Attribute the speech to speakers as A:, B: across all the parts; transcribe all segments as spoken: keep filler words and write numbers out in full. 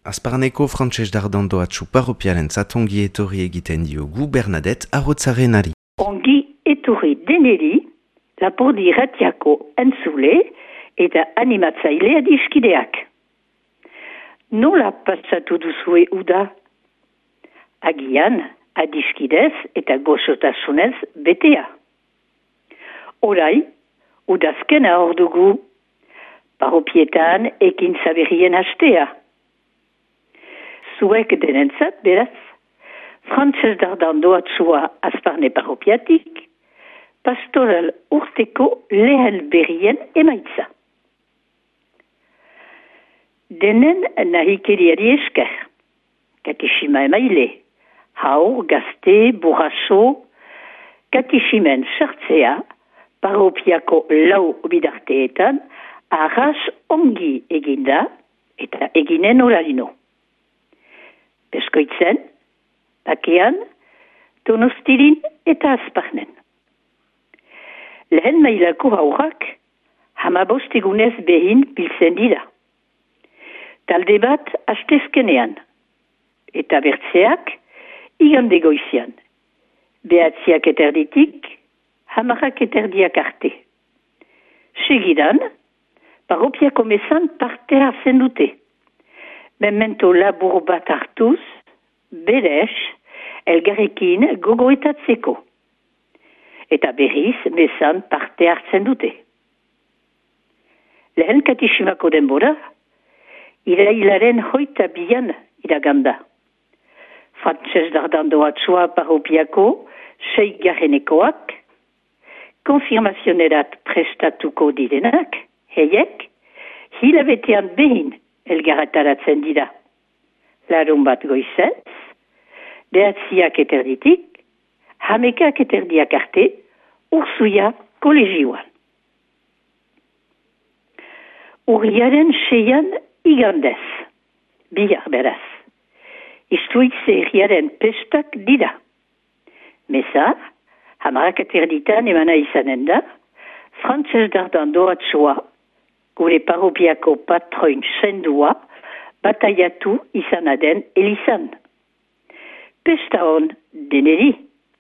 A: Azparneko Frantses Dardando atxu paropiarentzat ongi etorri egiten diogu Bernadette Arrotzarenari.
B: Ongi etorri deneri, lapurdi irratiako entzule eta animatzailea adiskideak. Nola pasatu duzue uda? Agian, adiskidez eta goxotasunez betea. Orai, udazkena hor dugu, paropietan ekin zaberrien hastea. Zuek denentzat, beraz, Frantses Dardando atxua Azparne paropiatik, pastoral urteko lehen berrien emaitza. Denen nahikeriari esker, katishima emaile, haur, gazte, burraso, katishimen sartzea, paropiako lau bidarteetan, arras ongi eginda eta eginen oralino. Beskoitzen, bakean, Donostirin eta Azparnen. Lehen mailako haurak, hamabost egunez behin biltzen dira. Talde bat astezkenean, eta bertzeak igande goizian. Behatziak eterditik, hamarrak eterdiak arte. Segidan, paropiako mezan parte hartzen dute. Memento labur bat hartuz, berez, elgarrekin gogoetatzeko. Eta berriz, mezan parte hartzen dute. Lehen katishimako denbora, irailaren hoita bian iraganda. Frantses Dardando atxua paropiako sei garrenekoak, konfirmazionerat prestatuko direnak, heiek, hilabetean behin elgarretaratzen dira. Larun bat goizez, behatziak eterditik, hamekak eterdiak arte, ursuia kolegioan. Urriaren seian igandez, bihar beraz. Istuitze herriaren pestak dira. Meza, hamarak eterditan emana izanen da, Frantses Dardando atxua, gure paropiako patroin sendua, bataiatu izanaden elizan. Pesta hon deneri.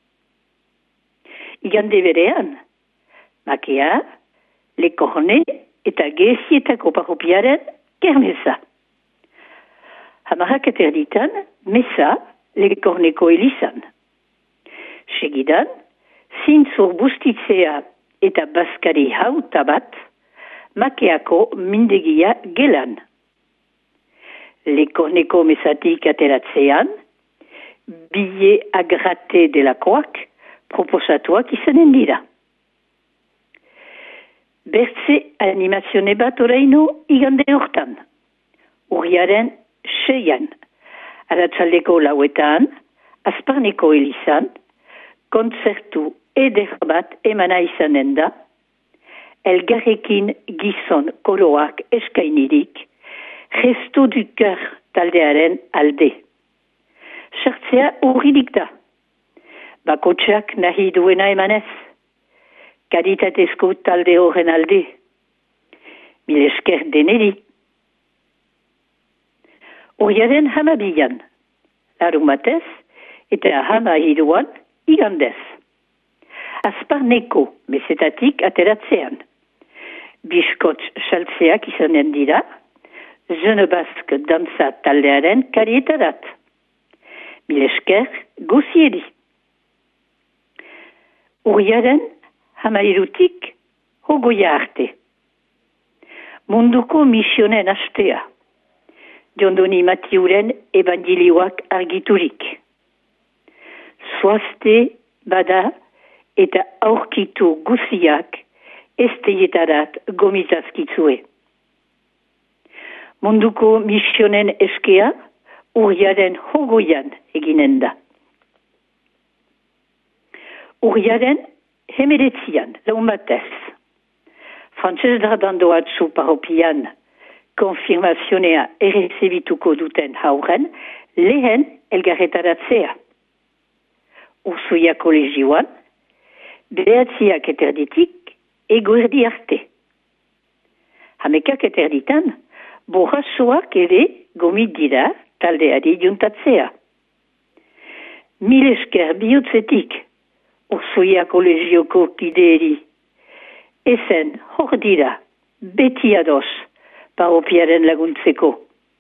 B: Igande berean, makea, lekorne eta gezietako paropiaren kermeza. Hamarak eterditan, meza lekorneko elizan. Segidan, zintzur bustitzea eta baskari hauta bat, makeako mindegia gelan. Lekorneko mesatik ateratzean, bile agrate delakoak proposatuak izanen dira. Bertze animazione bat oraino igande hortan. Urriaren seian, aratzaldeko lauetan, Azparneko elizan, kontzertu eder bat emana izanen da, elgarrekin gizon koloak eskainirik, Resto du Cœur taldearen alde. Sartzea urridik da. Bakotxak nahi duena emanez. Karitatezko talde horren alde. Mil esker deneri. Urriaren hamabian, larumatez, eta hama hiruan igandez. Azparneko mesetatik ateratzean. Biskotz saltzeak izanen dira, Jeune Basque dansa taldearen karietarat. Mil esker goziedi. Urriaren hamairutik hogoia arte. Munduko misionen astea. Jondoni Matiuren evangelioak argiturik. Zoazte bada eta aurkitu guziak esteietarat gomitazkitzue. Munduko misionen eskea urriaren hogoian eginen da. Urriaren hemeretzian, laun batez. Frantses Dardando atxu paropian konfirmazionea errezebituko duten hauren lehen elgarretaratzea. Ursuia kolegioan, behatziak eterditik eguerdi arte. Hamekak eterditan, borrasoak ere gomit dira taldeari juntatzea. Mil esker bihotzetik, Urzoia kolegioko kideeri. Ezen hor dira, beti ados, paropiaren laguntzeko.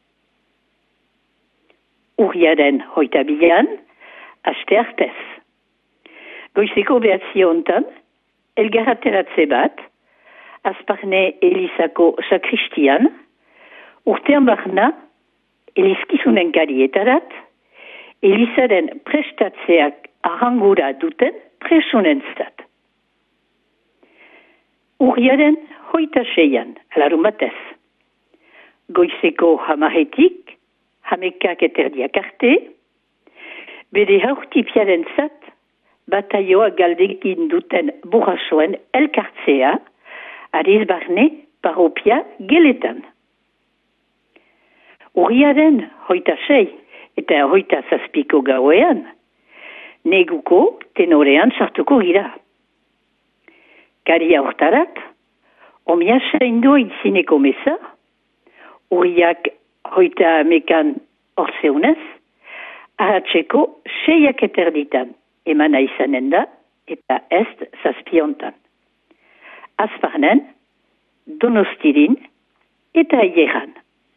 B: Urriaren hoita bilan, aste artez. Goizeko behatzi hontan, elgarrateratze bat, Azparne Elizako sakristian, urtean barna, elizkizunen karietarat, Elizaren prestatzeak arrangura duten presunentzat. Urriaren hoita seian, alarun batez. Goizeko hamaretik, hamekak eterdiak arte, bere haurtipiaren zat, bataioa galdekin duten burrasoen elkartzea, ariz barne paropia geletan. Urriaren hoita sei eta hoita zazpiko gauean, neguko tenorean sartuko gira. Karia hortarat, omia saindoa itzineko meza, urriak hoita mekan orzeunez, ahatzeko seiak eterditan, emana izanen da, eta est zazpiontan. Azparnen, Donostirin, eta Aieran.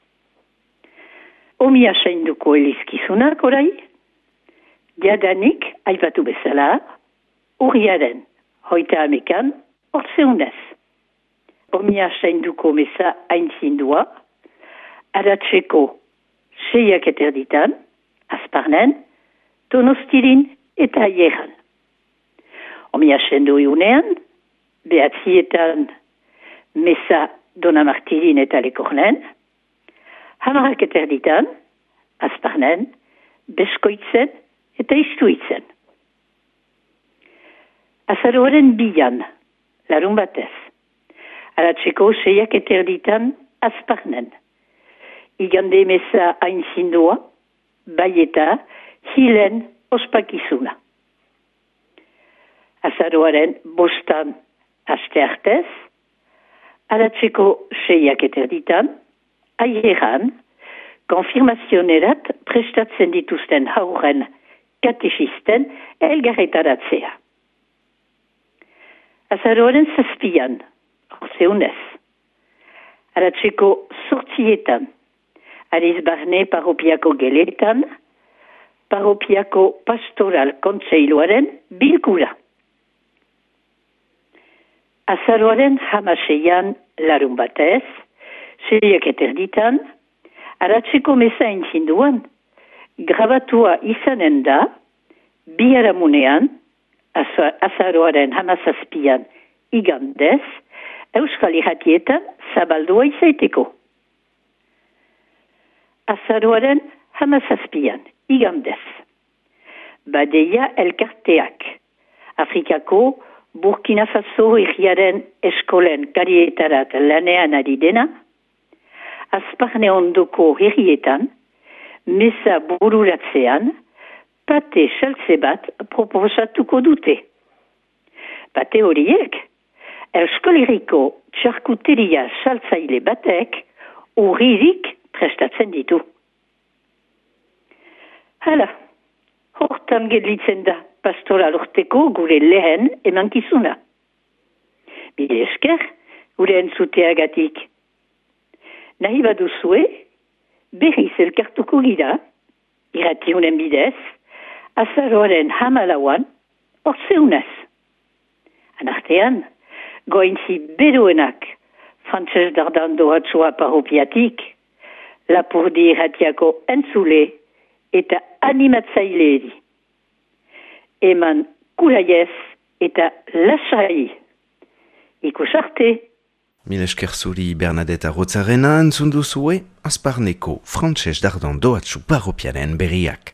B: Omia sainduko elizkizunak orai, jadanik aipatu bezala, urriaren hoita amekan orzeunez. Omia sainduko meza aintzindua, aratzeko seiak eterditan, Azparnen, Donostirin eta Aieran. Omia saindu iunean, behatzietan meza Donamartirin eta Lekornen, hamarak eterditan, Azparnen, Beskoitzen eta Istuitzen. Azaroaren bilan, larun batez, aratzeko seiak eterditan Azparnen. Igande meza aintzindua, bai eta hilen ospakizuna. Azaroaren bostan aste artez, aratzeko seiak eterditan, Aieran, konfirmazionerat prestatzen dituzten hauren katexisten elgarretaratzea. Azaroaren zazpian, orzeunez, aratzeko sortzietan, ariz barne paropiako geletan, paropiako pastoral kontseiluaren bilkura. Azaroaren hamaseian larun batez, seiak eterditan, aratzeko meza intzinduan, grabatua izanen da, biharamunean, azaroaren hamazazpian igandez, Euskal Irratietan zabaldua izaiteko. Azaroaren hamazazpian igandez, badeia elkarteak, Afrikako Burkina Faso herriaren eskolen karietarat lanean ari dena, Azparne ondoko herrietan, meza bururatzean, pate saltze bat proposatuko dute. Pate horiek, Euskal Herriko txarkuteria saltzaile batek urririk prestatzen ditu. Hala, hortan gelditzen da pastoral urteko gure lehen emankizuna. Bide esker, gure entzuteagatik. Nahi baduzue, berriz elkartuko gira, irratiunen bidez, azaroaren hamalauan, orzeunez. Anartean, gointzi beroenak, Frantses Dardando Atxoa paropiatik, lapurdi irratiako entzule eta animatzaileeri. Eman kulaiez eta lasai. Ikus arte.
A: Mil esker zuri Bernadette Arrotzarena entzun duzue, Azparneko Frantses Dardando Atxu paropiaren berriak.